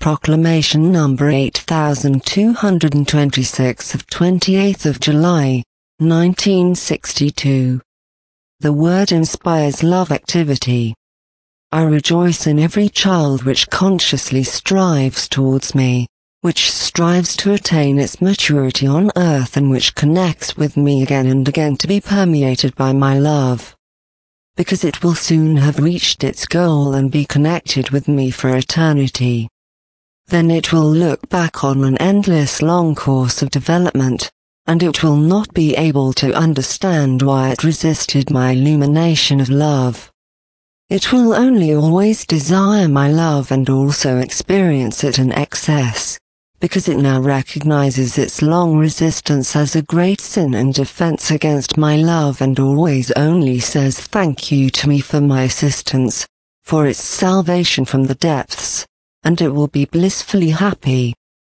Proclamation number 8226 of 28th of July, 1962. The word inspires love activity. I rejoice in every child which consciously strives towards me, which strives to attain its maturity on earth and which connects with me again and again to be permeated by my love. Because it will soon have reached its goal and be connected with me for eternity. Then it will look back on an endless long course of development, and it will not be able to understand why it resisted my illumination of love. It will only always desire my love and also experience it in excess, because it now recognizes its long resistance as a great sin and defense against my love and always only says thank you to me for my assistance, for its salvation from the depths, and it will be blissfully happy.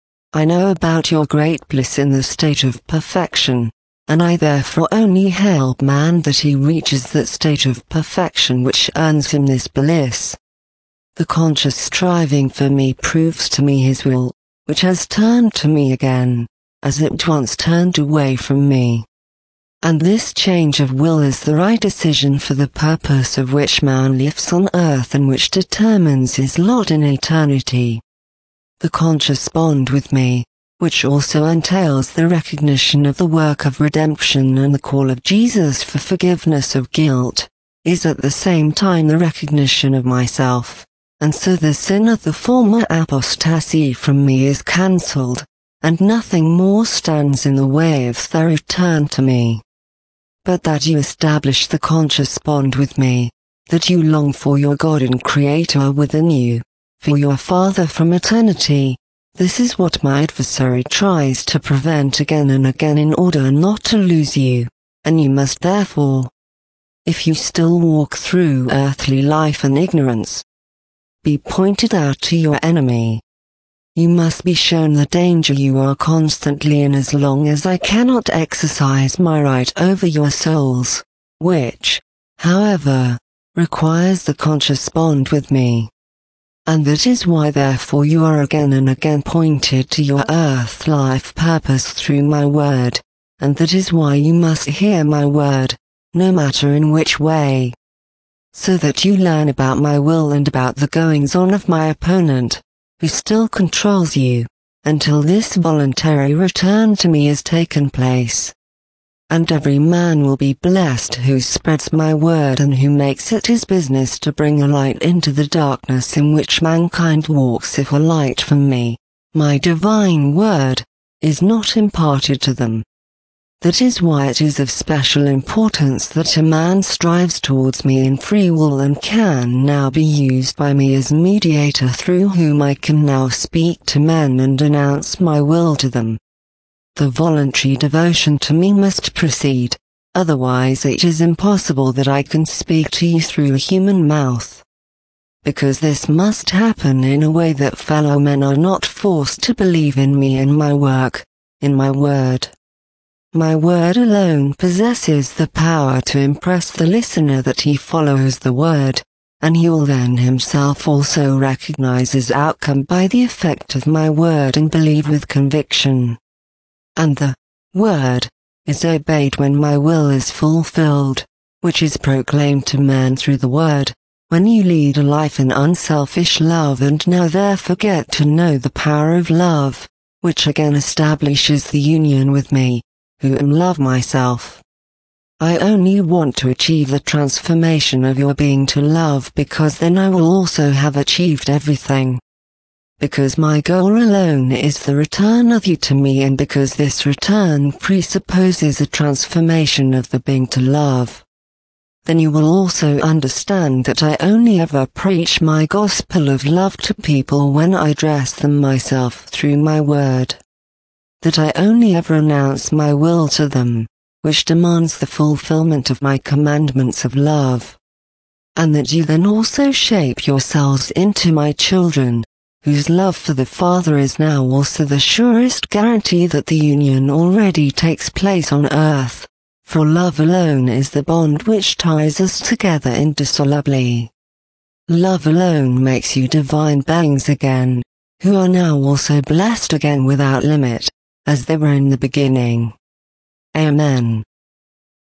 I know about your great bliss in the state of perfection, and I therefore only help man that he reaches that state of perfection which earns him this bliss. The conscious striving for me proves to me his will, which has turned to me again, as it once turned away from me. And this change of will is the right decision for the purpose of which man lives on earth and which determines his lot in eternity. The conscious bond with me, which also entails the recognition of the work of redemption and the call of Jesus for forgiveness of guilt, is at the same time the recognition of myself, and so the sin of the former apostasy from me is cancelled, and nothing more stands in the way of their return to me. But that you establish the conscious bond with me, that you long for your God and Creator within you, for your Father from eternity, this is what my adversary tries to prevent again and again in order not to lose you, and you must therefore, if you still walk through earthly life in ignorance, be pointed out to your enemy. You must be shown the danger you are constantly in as long as I cannot exercise my right over your souls, which, however, requires the conscious bond with me. And that is why therefore you are again and again pointed to your earth life purpose through my word, and that is why you must hear my word, no matter in which way. So that you learn about my will and about the goings on of my opponent, who still controls you, until this voluntary return to me has taken place. And every man will be blessed who spreads my word and who makes it his business to bring a light into the darkness in which mankind walks if a light from me, my divine word, is not imparted to them. That is why it is of special importance that a man strives towards me in free will and can now be used by me as mediator through whom I can now speak to men and announce my will to them. The voluntary devotion to me must proceed, otherwise it is impossible that I can speak to you through a human mouth. Because this must happen in a way that fellow men are not forced to believe in me and my work, in my word. My word alone possesses the power to impress the listener that he follows the word, and he will then himself also recognize his outcome by the effect of my word and believe with conviction. And the word is obeyed when my will is fulfilled, which is proclaimed to man through the word, when you lead a life in unselfish love and now therefore get to know the power of love, which again establishes the union with me, who am love myself. I only want to achieve the transformation of your being to love because then I will also have achieved everything. Because my goal alone is the return of you to me and because this return presupposes a transformation of the being to love. Then you will also understand that I only ever preach my gospel of love to people when I address them myself through my word. That I only ever announce my will to them, which demands the fulfillment of my commandments of love. And that you then also shape yourselves into my children, whose love for the Father is now also the surest guarantee that the union already takes place on earth, for love alone is the bond which ties us together indissolubly. Love alone makes you divine beings again, who are now also blessed again without limit, as they were in the beginning. Amen.